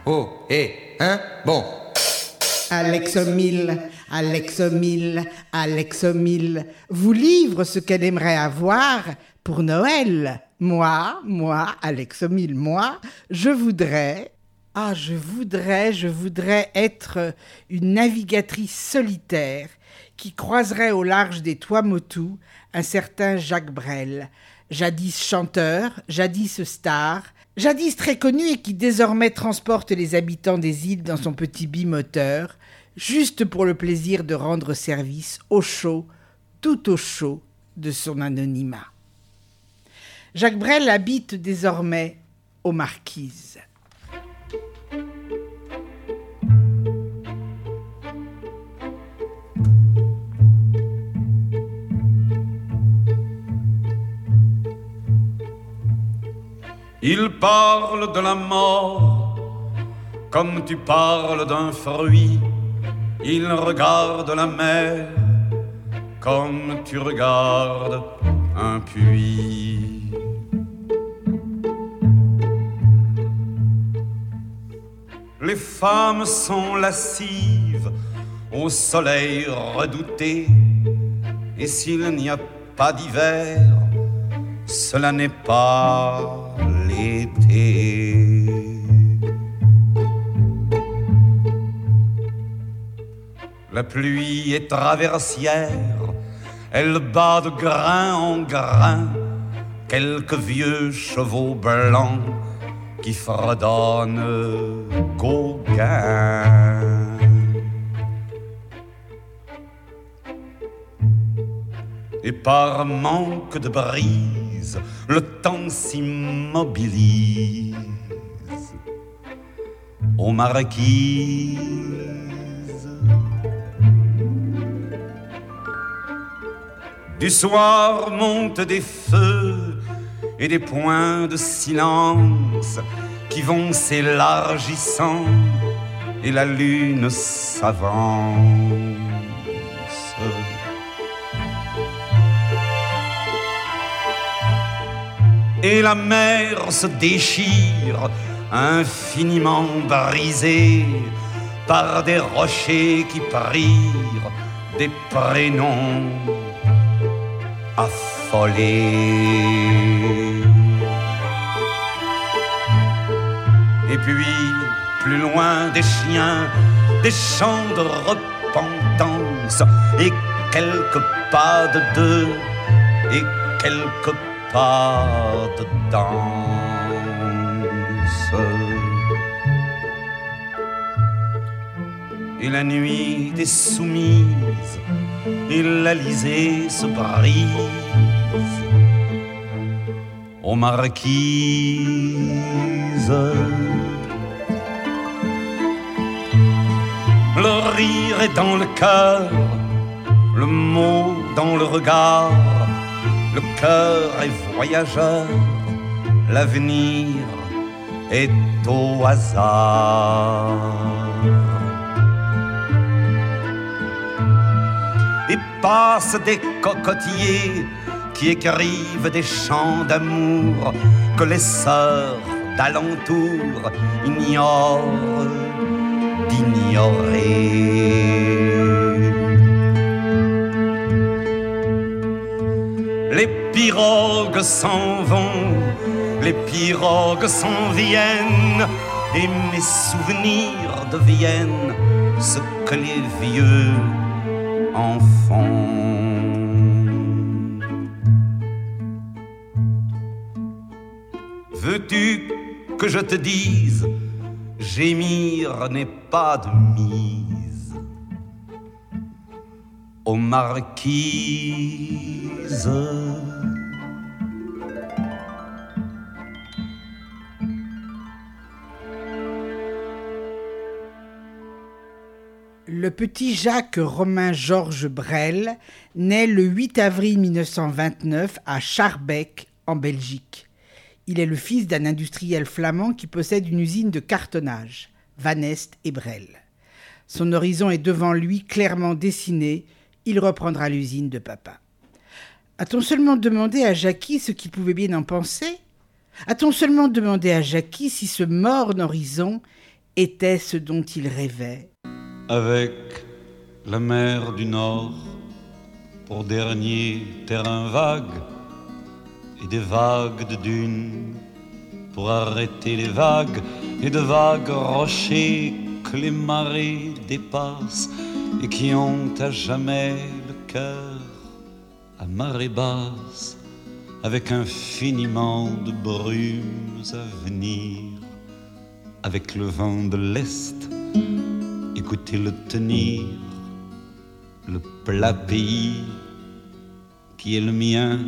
Oh, hein? Bon. Alexomile, vous livre ce qu'elle aimerait avoir pour Noël. Moi, Alexomile, je voudrais être une navigatrice solitaire qui croiserait au large des Tuamotu un certain Jacques Brel, jadis chanteur, jadis star, jadis très connu et qui désormais transporte les habitants des îles dans son petit bimoteur, juste pour le plaisir de rendre service au chaud, tout au chaud de son anonymat. Jacques Brel habite désormais aux Marquises. Il parle de la mort comme tu parles d'un fruit. Il regarde la mer comme tu regardes un puits. Les femmes sont lascives au soleil redouté, et s'il n'y a pas d'hiver, cela n'est pas l'été. La pluie est traversière, elle bat de grain en grain quelques vieux chevaux blancs qui fredonnent Gauguin. Et par manque de brise, le temps s'immobilise aux Marquises. Du soir montent des feux et des points de silence qui vont s'élargissant, et la lune s'avance. Et la mer se déchire, infiniment brisée par des rochers qui prirent des prénoms affolés. Et puis, plus loin, des chiens, des chants de repentance, et quelques pas de deux, et quelques pas de danse. Et la nuit est soumise, et l'Alizé se brise aux Marquises. Le rire est dans le cœur, le mot dans le regard. Le cœur est voyageur, l'avenir est au hasard. Et passent des cocotiers qui écrivent des chants d'amour que les sœurs d'alentour ignorent d'ignorer. Les pirogues s'en vont, les pirogues s'en viennent, et mes souvenirs deviennent ce que les vieux en font. Veux-tu que je te dise, gémir n'est pas de mise aux Marquises. Le petit Jacques Romain Georges Brel naît le 8 avril 1929 à Schaerbeek, en Belgique. Il est le fils d'un industriel flamand qui possède une usine de cartonnage, Van Est et Brel. Son horizon est devant lui clairement dessiné, il reprendra l'usine de papa. A-t-on seulement demandé à Jackie ce qu'il pouvait bien en penser ? A-t-on seulement demandé à Jackie si ce morne horizon était ce dont il rêvait. Avec la mer du Nord pour dernier terrain vague et des vagues de dunes pour arrêter les vagues et de vagues rochers que les marées dépassent et qui ont à jamais le cœur à marée basse, avec infiniment de brumes à venir, avec le vent de l'Est, écoutez-le tenir, le plat pays qui est le mien,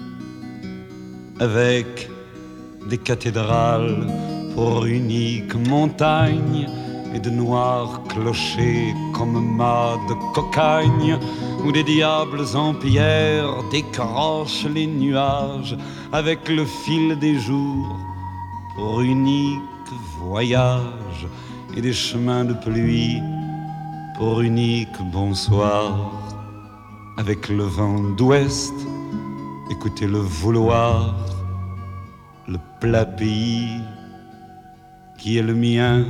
avec des cathédrales pour unique montagne et de noirs clochers comme mâts de cocagne, où des diables en pierre décrochent les nuages avec le fil des jours pour unique voyage et des chemins de pluie pour unique bonsoir, avec le vent d'ouest, écoutez le vouloir, le plat pays qui est le mien,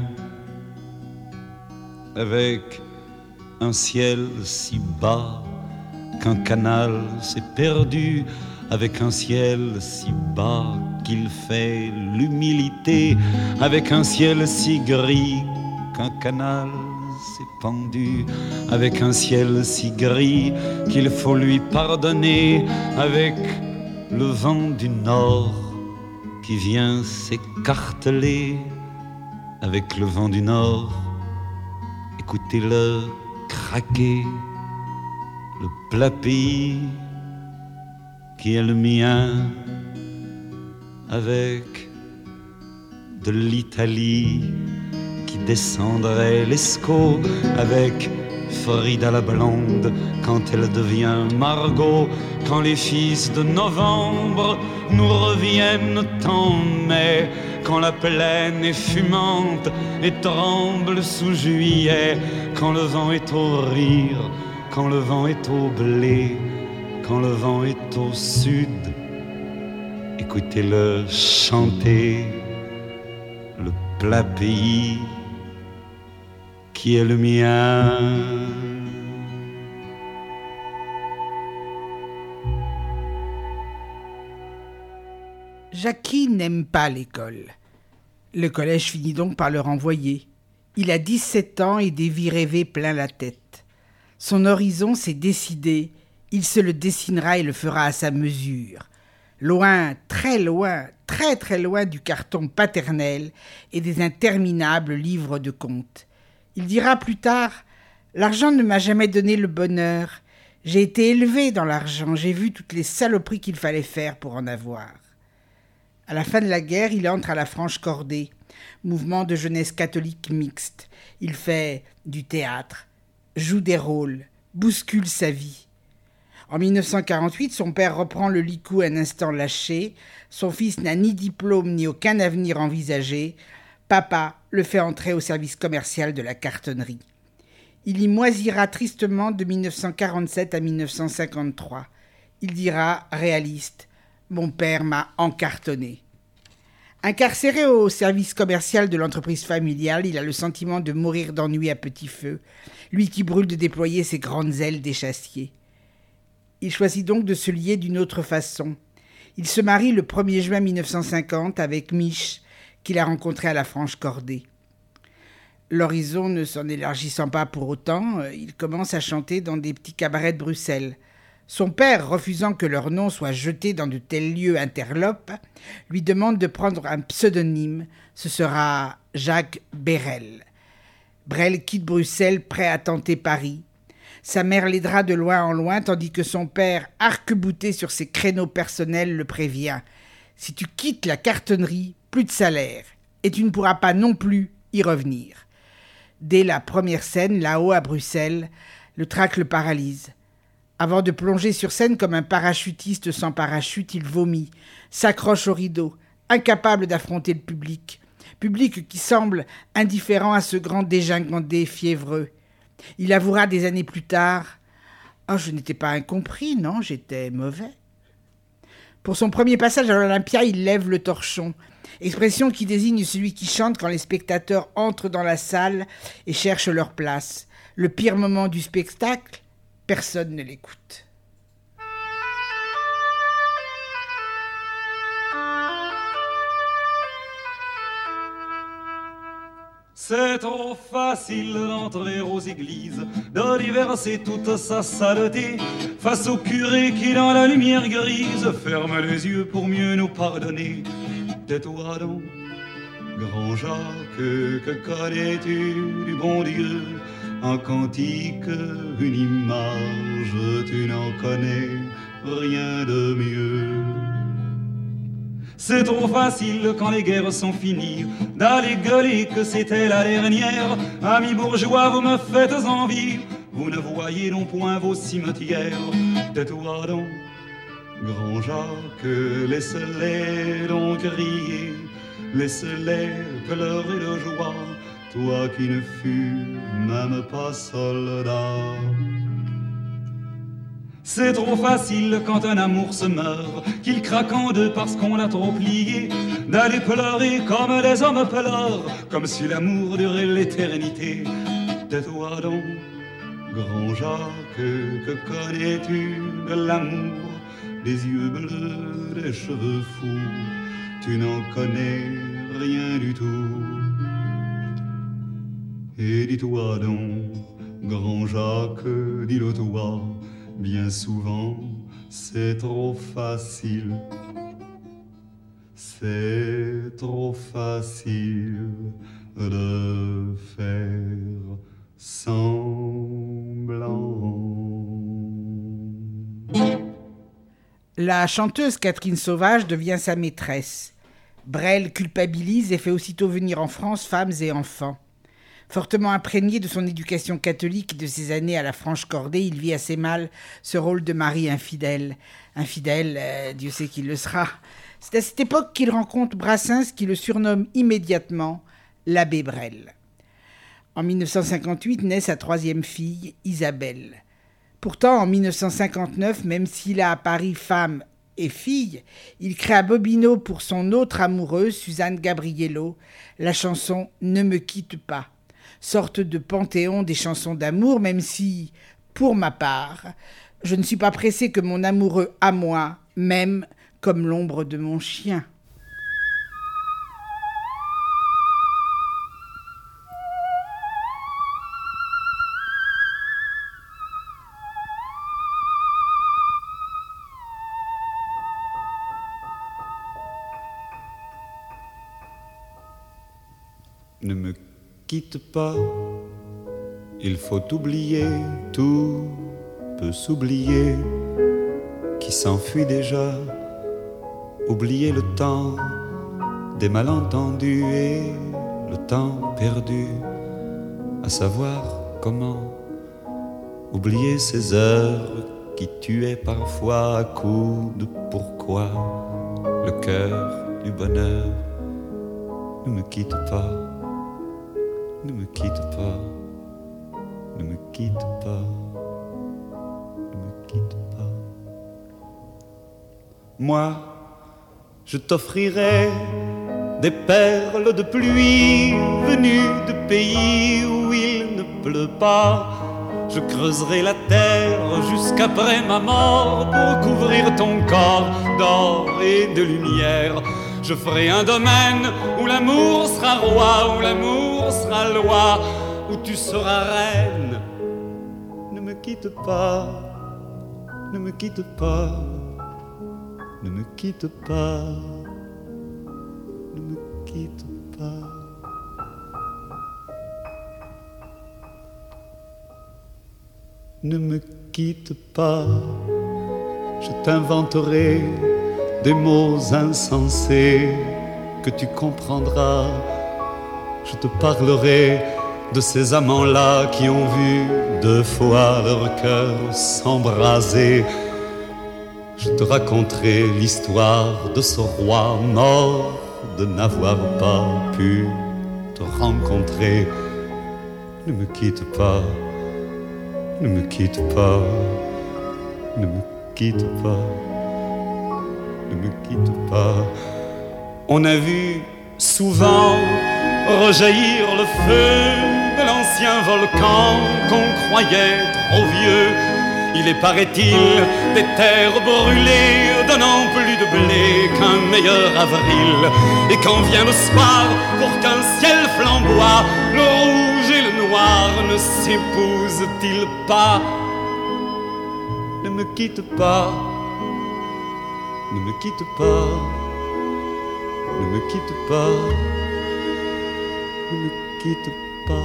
avec un ciel si bas qu'un canal s'est perdu, avec un ciel si bas qu'il fait l'humilité, avec un ciel si gris qu'un canal s'est pendu, avec un ciel si gris qu'il faut lui pardonner, avec le vent du nord qui vient s'écarteler, avec le vent du nord, écoutez-le craquer, le plat pays qui est le mien, avec de l'Italie qui descendrait l'Escaut, avec Frida la blonde quand elle devient Margot, quand les fils de novembre nous reviennent en mai, quand la plaine est fumante et tremble sous juillet, quand le vent est au rire, quand le vent est au blé, quand le vent est au sud, écoutez-le chanter, le plat pays qui est le mien. Jackie n'aime pas l'école. Le collège finit donc par le renvoyer. Il a 17 ans et des vies rêvées plein la tête. Son horizon s'est décidé. Il se le dessinera et le fera à sa mesure. Loin, très loin du carton paternel et des interminables livres de contes. Il dira plus tard « L'argent ne m'a jamais donné le bonheur. J'ai été élevé dans l'argent. J'ai vu toutes les saloperies qu'il fallait faire pour en avoir. » À la fin de la guerre, il entre à la Franche-Cordée, mouvement de jeunesse catholique mixte. Il fait du théâtre, joue des rôles, bouscule sa vie. En 1948, son père reprend le licou un instant lâché. Son fils n'a ni diplôme ni aucun avenir envisagé. Papa le fait entrer au service commercial de la cartonnerie. Il y moisira tristement de 1947 à 1953. Il dira, réaliste, « Mon père m'a encartonné ». Incarcéré au service commercial de l'entreprise familiale, il a le sentiment de mourir d'ennui à petit feu, lui qui brûle de déployer ses grandes ailes d'échassier. Il choisit donc de se lier d'une autre façon. Il se marie le 1er juin 1950 avec Mich, qu'il a rencontré à la Franche-Cordée. L'horizon ne s'en élargissant pas pour autant, il commence à chanter dans des petits cabarets de Bruxelles. Son père, refusant que leur nom soit jeté dans de tels lieux interlopes, lui demande de prendre un pseudonyme. Ce sera Jacques Brel. Brel quitte Bruxelles, prêt à tenter Paris. Sa mère l'aidera de loin en loin, tandis que son père, arc-bouté sur ses créneaux personnels, le prévient. « Si tu quittes la cartonnerie, plus de salaire, et tu ne pourras pas non plus y revenir. » Dès la première scène, là-haut à Bruxelles, le trac le paralyse. Avant de plonger sur scène comme un parachutiste sans parachute, il vomit, s'accroche au rideau, incapable d'affronter le public qui semble indifférent à ce grand dégingandé fiévreux. Il avouera des années plus tard « Oh, je n'étais pas incompris, non, j'étais mauvais. » Pour son premier passage à l'Olympia, il lève le torchon. expression qui désigne celui qui chante quand les spectateurs entrent dans la salle et cherchent leur place. Le pire moment du spectacle, personne ne l'écoute. C'est trop facile d'entrer aux églises, de déverser toute sa saleté face au curé qui dans la lumière grise ferme les yeux pour mieux nous pardonner. Tais-toi donc, grand Jacques, que connais-tu du bon Dieu? Un cantique, une image, tu n'en connais rien de mieux. C'est trop facile quand les guerres sont finies d'aller gueuler que c'était la dernière. Amis bourgeois, vous me faites envie, vous ne voyez non point vos cimetières. Tais-toi donc, grand Jacques, laisse-les donc crier, laisse-les pleurer de joie, toi qui ne fus même pas soldat. C'est trop facile quand un amour se meurt, qu'il craque en deux parce qu'on l'a trop plié, d'aller pleurer comme les hommes pleurent, comme si l'amour durait l'éternité. Tais-toi donc, grand Jacques, que connais-tu de l'amour? Des yeux bleus, des cheveux fous, tu n'en connais rien du tout. Et dis-toi donc, grand Jacques, dis-le toi, bien souvent, c'est trop facile. C'est trop facile de faire semblant. La chanteuse Catherine Sauvage devient sa maîtresse. Brel culpabilise et fait aussitôt venir en France femmes et enfants. Fortement imprégné de son éducation catholique et de ses années à la Franche-Cordée, il vit assez mal ce rôle de mari infidèle. Infidèle, Dieu sait qu'il le sera. C'est à cette époque qu'il rencontre Brassens qui le surnomme immédiatement l'abbé Brel. En 1958 naît sa troisième fille, Isabelle. Pourtant, en 1959, même s'il a à Paris femme et fille, il crée à Bobino pour son autre amoureuse, Suzanne Gabriello, la chanson « Ne me quitte pas », sorte de panthéon des chansons d'amour, même si, pour ma part, je ne suis pas pressé que mon amoureux à moi m'aime comme l'ombre de mon chien. Ne me quitte pas, il faut oublier, tout peut s'oublier, qui s'enfuit déjà, oublier le temps des malentendus et le temps perdu, à savoir comment oublier ces heures qui tuaient parfois à coups de pourquoi, le cœur du bonheur. Ne me quitte pas. Ne me quitte pas, ne me quitte pas, ne me quitte pas. Moi, je t'offrirai des perles de pluie venues de pays où il ne pleut pas. Je creuserai la terre jusqu'après ma mort pour couvrir ton corps d'or et de lumière. Je ferai un domaine où l'amour sera roi, où l'amour sera loi, où tu seras reine. Ne me quitte pas, ne me quitte pas, ne me quitte pas, ne me quitte pas. Ne me quitte pas, je t'inventerai des mots insensés que tu comprendras. Je te parlerai de ces amants-là qui ont vu 2 fois leur cœur s'embraser. Je te raconterai l'histoire de ce roi mort de n'avoir pas pu te rencontrer. Ne me quitte pas, ne me quitte pas, ne me quitte pas. Ne me quitte pas. On a vu souvent rejaillir le feu de l'ancien volcan qu'on croyait trop vieux. Il est, paraît-il, des terres brûlées donnant plus de blé qu'un meilleur avril. Et quand vient le soir, pour qu'un ciel flamboie, le rouge et le noir ne s'épousent-ils pas? Ne me quitte pas, ne me quitte pas, ne me quitte pas, ne me quitte pas.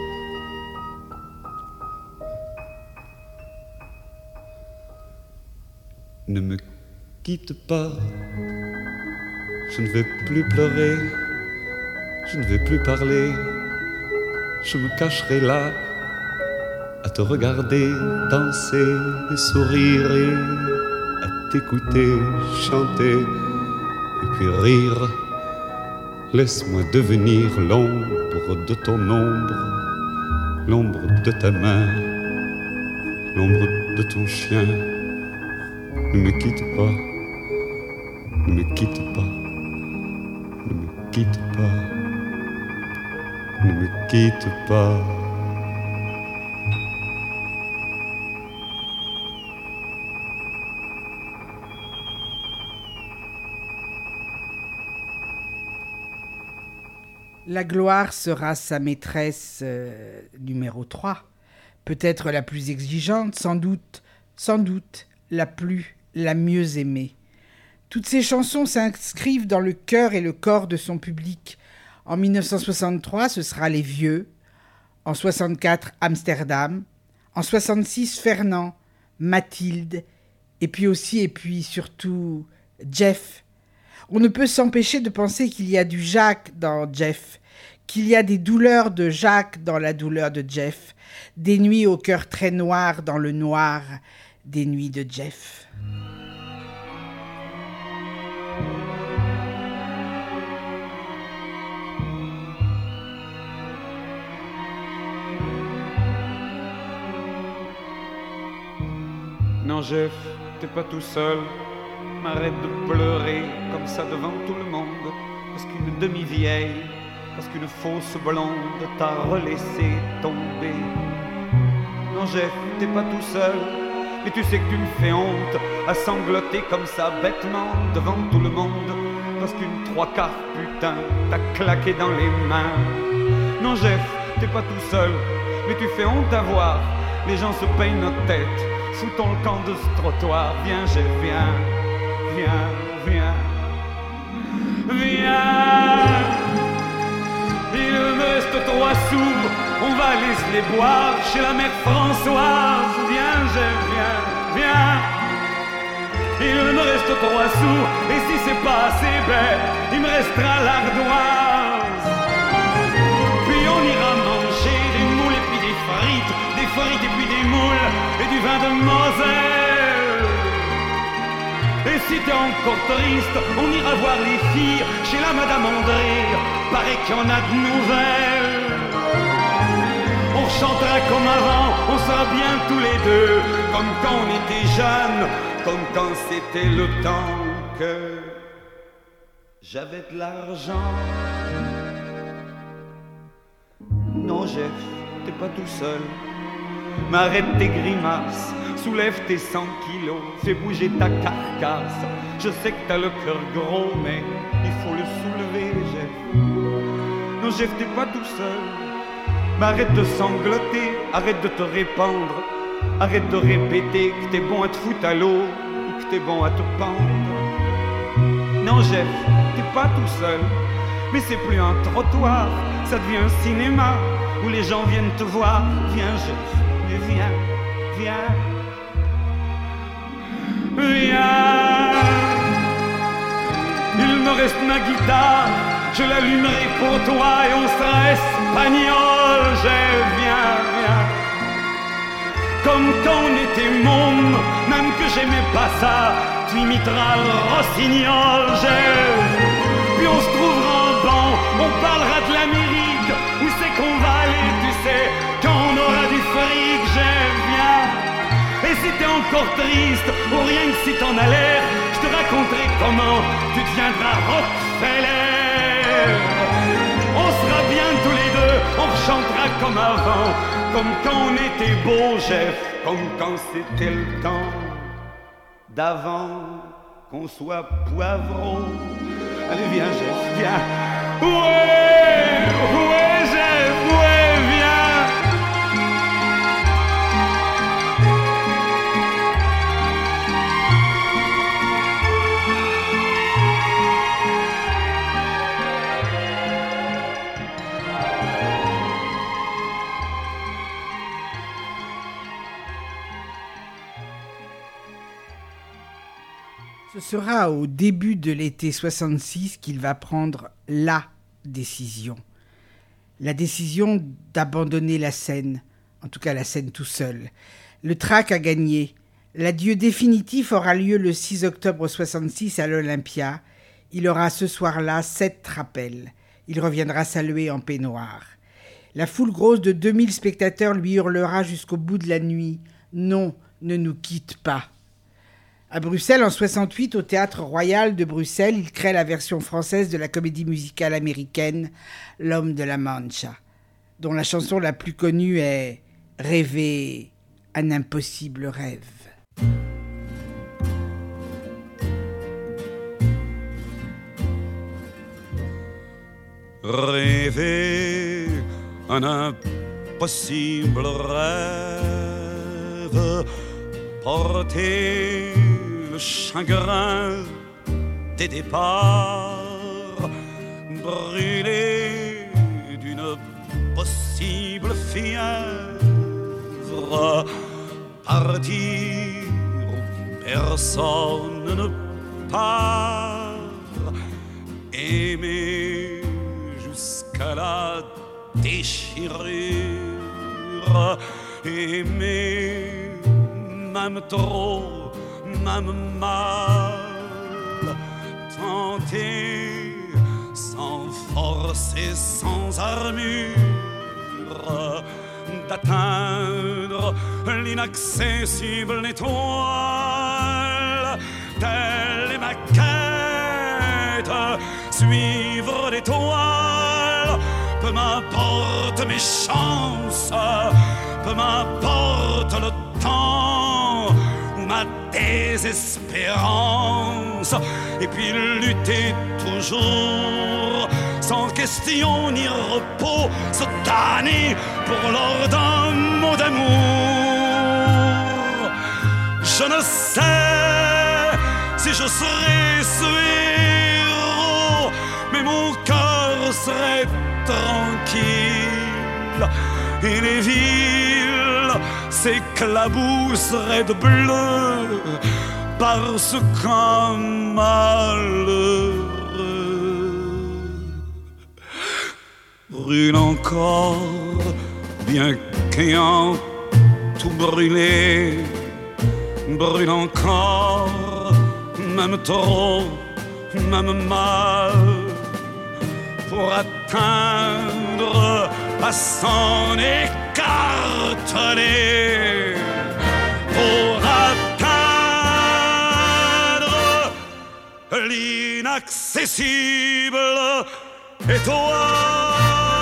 Ne me quitte pas, je ne vais plus pleurer, je ne vais plus parler, je me cacherai là, à te regarder danser et sourire et à t'écouter chanter et puis rire. Laisse-moi devenir l'ombre de ton ombre, l'ombre de ta main, l'ombre de ton chien. Ne me quitte pas, ne me quitte pas, ne me quitte pas, ne me quitte pas. La gloire sera sa maîtresse numéro 3, peut-être la plus exigeante, sans doute la mieux aimée. Toutes ces chansons s'inscrivent dans le cœur et le corps de son public. En 1963, ce sera Les Vieux. En 64, Amsterdam. En 66, Fernand, Mathilde. Et puis surtout, Jeff. On ne peut s'empêcher de penser qu'il y a du Jacques dans Jeff, qu'il y a des douleurs de Jacques dans la douleur de Jeff, des nuits au cœur très noir dans le noir, des nuits de Jeff. Non, Jeff, t'es pas tout seul. M'arrête de pleurer comme ça devant tout le monde, parce qu'une demi-vieille, parce qu'une fausse blonde t'a relaissé tomber. Non, Jeff, t'es pas tout seul, mais tu sais que tu me fais honte à sangloter comme ça bêtement devant tout le monde, parce qu'une 3/4 putain t'a claqué dans les mains. Non, Jeff, t'es pas tout seul, mais tu fais honte à voir les gens se peignent notre tête sous ton camp de ce trottoir. Viens, Jeff, viens. Viens, viens, viens. Il me reste 3 sous, on va aller se les boire chez la mère Françoise. Viens, Jeff, viens, viens. Il me reste 3 sous, et si c'est pas assez bête, il me restera l'ardoise. Puis on ira manger des moules et puis des frites et puis des moules et du vin de Moselle. Et si t'es encore triste, on ira voir les filles chez la Madame André. Paraît qu'il y en a de nouvelles. On chantera comme avant, on sera bien tous les deux, comme quand on était jeunes, comme quand c'était le temps que j'avais de l'argent. Non, Jeff, t'es pas tout seul. Mais arrête tes grimaces, soulève tes 100 kilos, fais bouger ta carcasse. Je sais que t'as le cœur gros, mais il faut le soulever, Jeff. Non, Jeff, t'es pas tout seul. Mais arrête de sangloter, arrête de te répandre, arrête de répéter que t'es bon à te foutre à l'eau ou que t'es bon à te pendre. Non, Jeff, t'es pas tout seul. Mais c'est plus un trottoir, ça devient un cinéma où les gens viennent te voir. Viens, Jeff. Viens, viens, viens. Il me reste ma guitare, je l'allumerai pour toi et on sera espagnol. Viens, viens. Comme quand on était môme, même que j'aimais pas ça, tu imiteras le rossignol. Puis on se trouvera en banc, on parlera de l'Amérique, où c'est qu'on va aller, tu sais, quand on aura du fric. Viens. Et si t'es encore triste, ou rien que si t'en as l'air, je te raconterai comment tu deviendras rock fait l'air. On sera bien tous les deux, on chantera comme avant, comme quand on était beau, Jeff, comme quand c'était le temps d'avant qu'on soit poivron. Allez, viens, Jeff, viens. Ouais, Jeff, ouais, viens. Ce sera au début de l'été 66 qu'il va prendre la décision. La décision d'abandonner la scène, en tout cas la scène tout seul. Le trac a gagné. L'adieu définitif aura lieu le 6 octobre 66 à l'Olympia. Il aura ce soir-là 7 rappels. Il reviendra saluer en peignoir. La foule grosse de 2000 spectateurs lui hurlera jusqu'au bout de la nuit « Non, ne nous quitte pas !» À Bruxelles, en 68, au Théâtre Royal de Bruxelles, il crée la version française de la comédie musicale américaine « L'homme de la Mancha », dont la chanson la plus connue est « Rêver un impossible rêve ». Rêver un impossible rêve, porter le chagrin des départs, brûler d'une possible fièvre, partir où personne ne part, aimer jusqu'à la déchirure, aimer même trop, même mal, tenter sans force et sans armure d'atteindre l'inaccessible étoile. Telle est ma quête, suivre l'étoile. Peu m'importe mes chances, peu m'importe le temps ou ma désespérance, et puis lutter toujours sans question ni repos, se damner pour l'or d'un mot d'amour. Je ne sais si je serai ce héros, mais mon cœur serait tranquille et les villes s'éclabousseraient de bleu parce qu'un malheureux brûle encore, bien qu'ayant tout brûlé, brûle encore, même trop, même mal, pour atteindre à s'en écarteler, pour atteindre l'inaccessible étoile.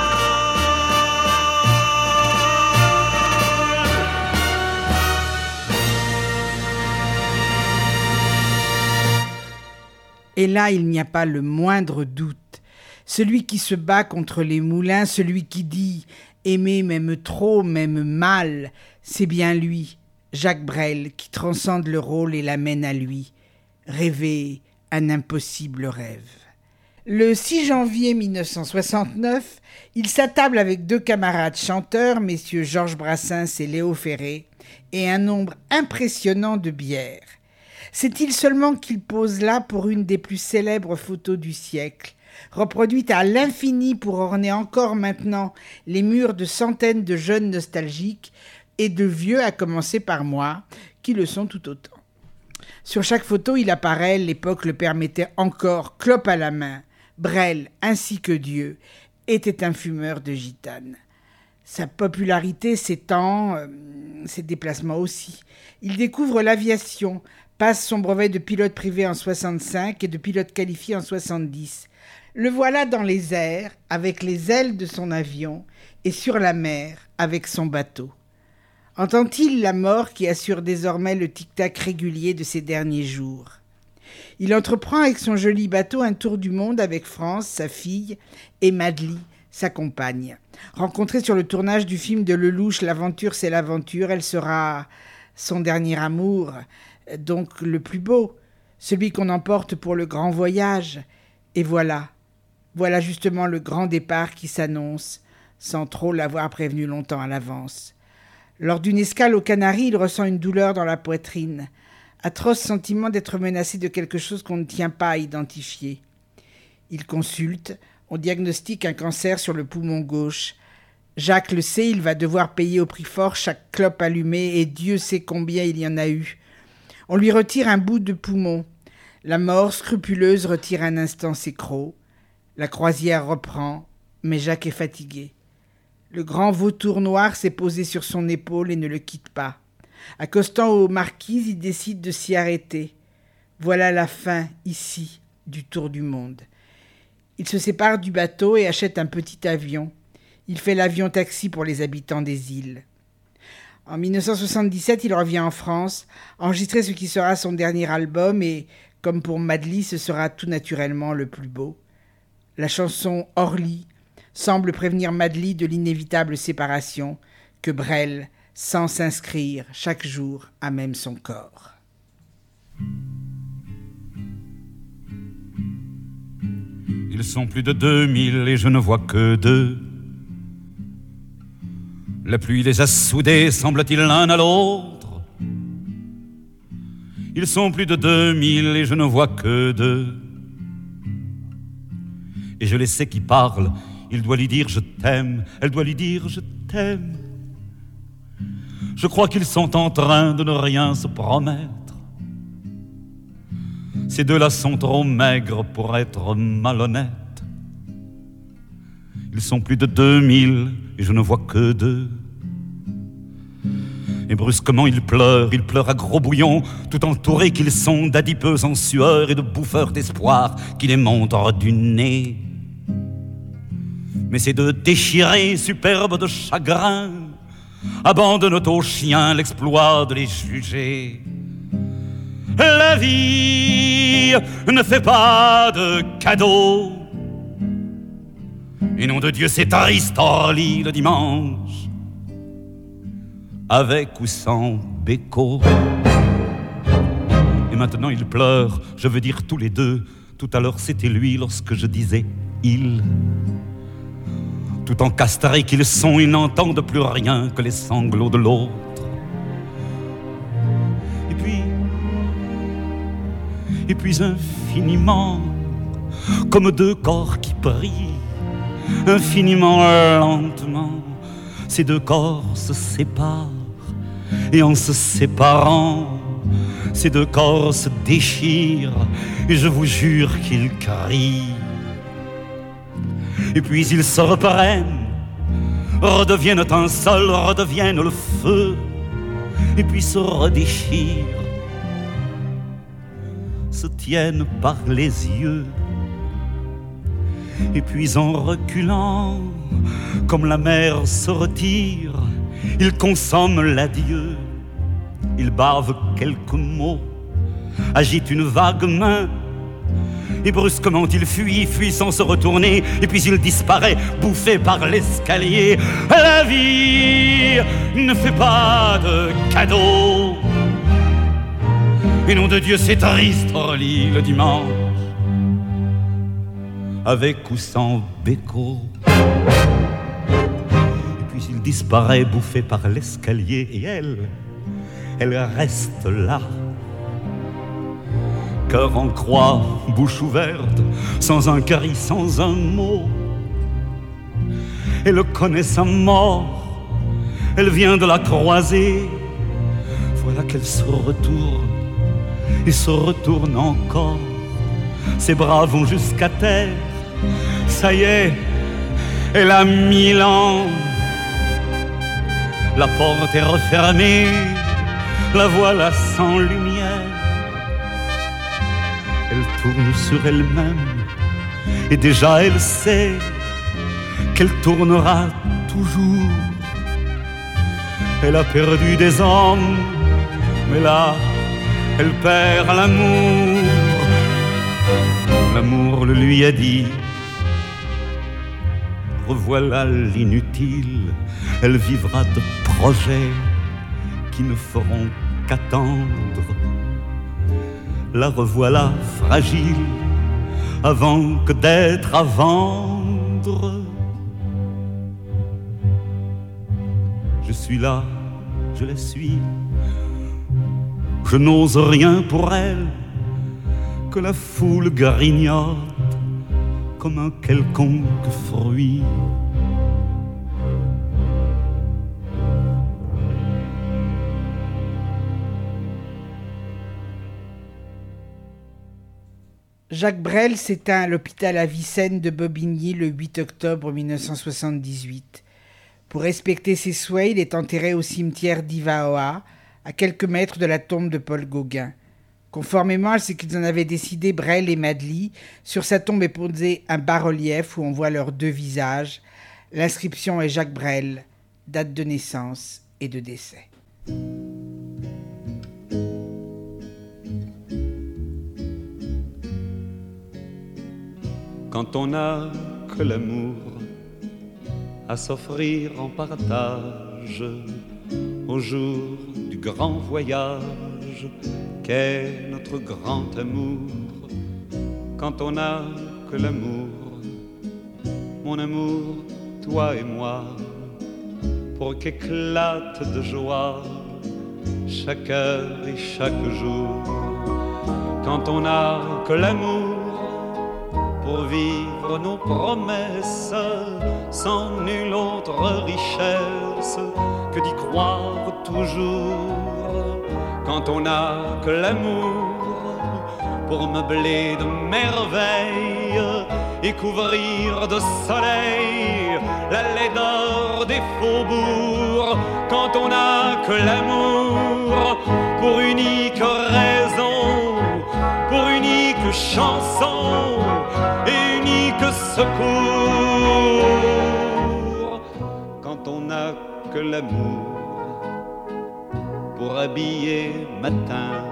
Et là, il n'y a pas le moindre doute. Celui qui se bat contre les moulins, celui qui dit « aimer même trop, même mal », c'est bien lui, Jacques Brel, qui transcende le rôle et l'amène à lui. Rêver un impossible rêve. Le 6 janvier 1969, il s'attable avec 2 camarades chanteurs, messieurs Georges Brassens et Léo Ferré, et un nombre impressionnant de bières. Sait-il seulement qu'il pose là pour une des plus célèbres photos du siècle, reproduite à l'infini pour orner encore maintenant les murs de centaines de jeunes nostalgiques et de vieux, à commencer par moi, qui le sont tout autant. Sur chaque photo, il apparaît, l'époque le permettait encore, clope à la main. Brel, ainsi que Dieu, était un fumeur de gitane. Sa popularité s'étend, ses déplacements aussi. Il découvre l'aviation, passe son brevet de pilote privé en 65 et de pilote qualifié en 70. Le voilà dans les airs, avec les ailes de son avion, et sur la mer, avec son bateau. Entend-il la mort qui assure désormais le tic-tac régulier de ses derniers jours? Il entreprend avec son joli bateau un tour du monde avec France, sa fille, et Madly, sa compagne. Rencontrée sur le tournage du film de Lelouch, L'aventure c'est l'aventure, elle sera son dernier amour, donc le plus beau, celui qu'on emporte pour le grand voyage. Et voilà justement le grand départ qui s'annonce, sans trop l'avoir prévenu longtemps à l'avance. Lors d'une escale aux Canaries, il ressent une douleur dans la poitrine, atroce sentiment d'être menacé de quelque chose qu'on ne tient pas à identifier. Il consulte, on diagnostique un cancer sur le poumon gauche. Jacques le sait, il va devoir payer au prix fort chaque clope allumée, et Dieu sait combien il y en a eu. On lui retire un bout de poumon. La mort scrupuleuse retire un instant ses crocs. La croisière reprend, mais Jacques est fatigué. Le grand vautour noir s'est posé sur son épaule et ne le quitte pas. Accostant aux marquises, il décide de s'y arrêter. Voilà la fin, ici, du tour du monde. Il se sépare du bateau et achète un petit avion. Il fait l'avion-taxi pour les habitants des îles. En 1977, il revient en France, enregistrer ce qui sera son dernier album et, comme pour Madly, ce sera tout naturellement le plus beau. La chanson « Orly » semble prévenir Madly de l'inévitable séparation que Brel, sans s'inscrire, chaque jour a même son corps. Ils sont plus de 2000 et je ne vois que deux. La pluie les a soudés, semble-t-il, l'un à l'autre. Ils sont plus de 2000 et je ne vois que deux. Et je les sais qui parlent. Il doit lui dire je t'aime, elle doit lui dire je t'aime. Je crois qu'ils sont en train de ne rien se promettre. Ces deux-là sont trop maigres pour être malhonnêtes. Ils sont plus de 2000 et je ne vois que deux. Et brusquement ils pleurent à gros bouillons, tout entourés qu'ils sont d'adipeux en sueur et de bouffeurs d'espoir qui les montrent du nez. Mais ces deux déchirés, superbes de chagrin, abandonnent aux chiens l'exploit de les juger. La vie ne fait pas de cadeaux. Et nom de Dieu, c'est triste Orly le dimanche, avec ou sans béco. Et maintenant ils pleurent, je veux dire tous les deux. Tout à l'heure c'était lui lorsque je disais il. Tout encastrés qu'ils sont, ils n'entendent plus rien que les sanglots de l'autre. Et puis infiniment, comme deux corps qui brillent, infiniment lentement, ces deux corps se séparent. Et en se séparant, ces deux corps se déchirent. Et je vous jure qu'ils crient. Et puis ils se reprennent, redeviennent un seul, redeviennent le feu. Et puis se redéchirent, se tiennent par les yeux. Et puis en reculant, comme la mer se retire, ils consomment l'adieu. Ils bavent quelques mots, agitent une vague main. Et brusquement il fuit sans se retourner. Et puis il disparaît, bouffé par l'escalier. La vie ne fait pas de cadeaux. Et nom de Dieu, c'est triste Orly le dimanche, avec ou sans béco. Et puis il disparaît, bouffé par l'escalier. Et elle reste là, cœur en croix, bouche ouverte, sans un cri, sans un mot. Elle connaît sa mort, elle vient de la croiser. Voilà qu'elle se retourne et se retourne encore. Ses bras vont jusqu'à terre. Ça y est, elle a 1000 ans. La porte est refermée, la voilà sans lumière. Elle tourne sur elle-même et déjà elle sait qu'elle tournera toujours. Elle a perdu des hommes, mais là, elle perd l'amour. L'amour le lui a dit, revoilà l'inutile, elle vivra de projets qui ne feront qu'attendre. La revoilà fragile avant que d'être à vendre. Je suis là, je la suis, je n'ose rien pour elle, que la foule grignote comme un quelconque fruit. Jacques Brel s'éteint à l'hôpital Avicenne de Bobigny le 8 octobre 1978. Pour respecter ses souhaits, il est enterré au cimetière d'Ivaoa, à quelques mètres de la tombe de Paul Gauguin. Conformément à ce qu'ils en avaient décidé Brel et Madly, sur sa tombe est posé un bas-relief où on voit leurs deux visages. L'inscription est Jacques Brel, date de naissance et de décès. Quand on n'a que l'amour à s'offrir en partage au jour du grand voyage qu'est notre grand amour. Quand on n'a que l'amour, mon amour, toi et moi, pour qu'éclate de joie chaque heure et chaque jour. Quand on n'a que l'amour pour vivre nos promesses, sans nulle autre richesse que d'y croire toujours. Quand on n'a que l'amour pour meubler de merveilles et couvrir de soleil la laideur des faubourgs. Quand on n'a que l'amour pour unique raison, pour unique chanson et unique secours. Quand on n'a que l'amour pour habiller matin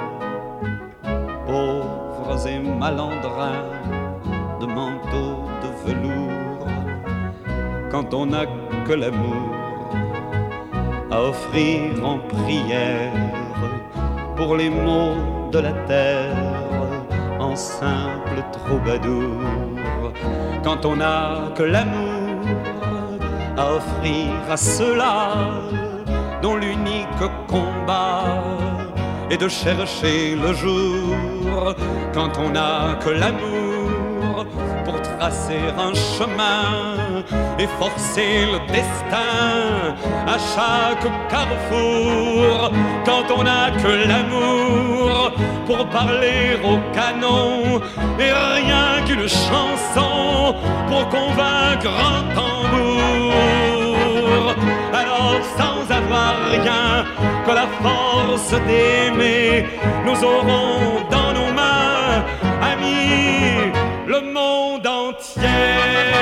pauvres et malandrins de manteaux de velours. Quand on n'a que l'amour à offrir en prière pour les maux de la terre en simple troubadour. Quand on n'a que l'amour à offrir à ceux-là dont l'unique combat est de chercher le jour. Quand on n'a que l'amour pour tracer un chemin et forcer le destin à chaque carrefour. Quand on n'a que l'amour pour parler au canon et rien qu'une chanson pour convaincre un tambour. Alors sans avoir rien que la force d'aimer, nous aurons dans nos mains, amis, le monde entier.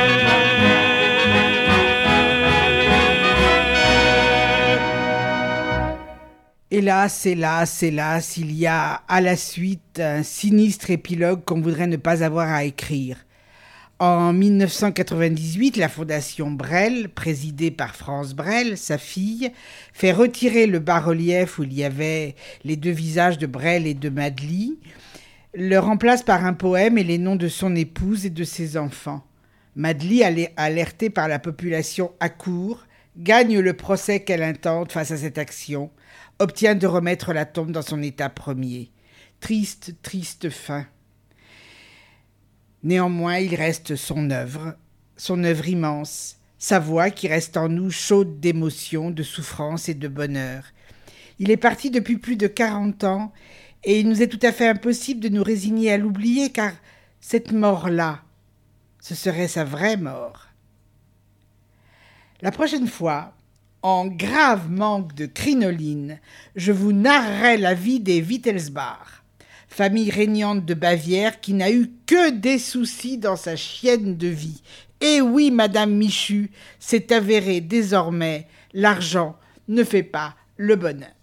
Hélas, hélas, hélas, il y a à la suite un sinistre épilogue qu'on voudrait ne pas avoir à écrire. En 1998, la Fondation Brel, présidée par France Brel, sa fille, fait retirer le bas-relief où il y avait les deux visages de Brel et de Madly, le remplace par un poème et les noms de son épouse et de ses enfants. Madly, alertée par la population à court, gagne le procès qu'elle intente face à cette action, obtient de remettre la tombe dans son état premier. Triste, triste fin. Néanmoins, il reste son œuvre immense, sa voix qui reste en nous chaude d'émotion, de souffrance et de bonheur. Il est parti depuis plus de 40 ans et il nous est tout à fait impossible de nous résigner à l'oublier car cette mort-là, ce serait sa vraie mort. La prochaine fois, en grave manque de crinoline, je vous narrerai la vie des Wittelsbach, famille régnante de Bavière qui n'a eu que des soucis dans sa chienne de vie. Et oui, Madame Michu, c'est avéré désormais, l'argent ne fait pas le bonheur.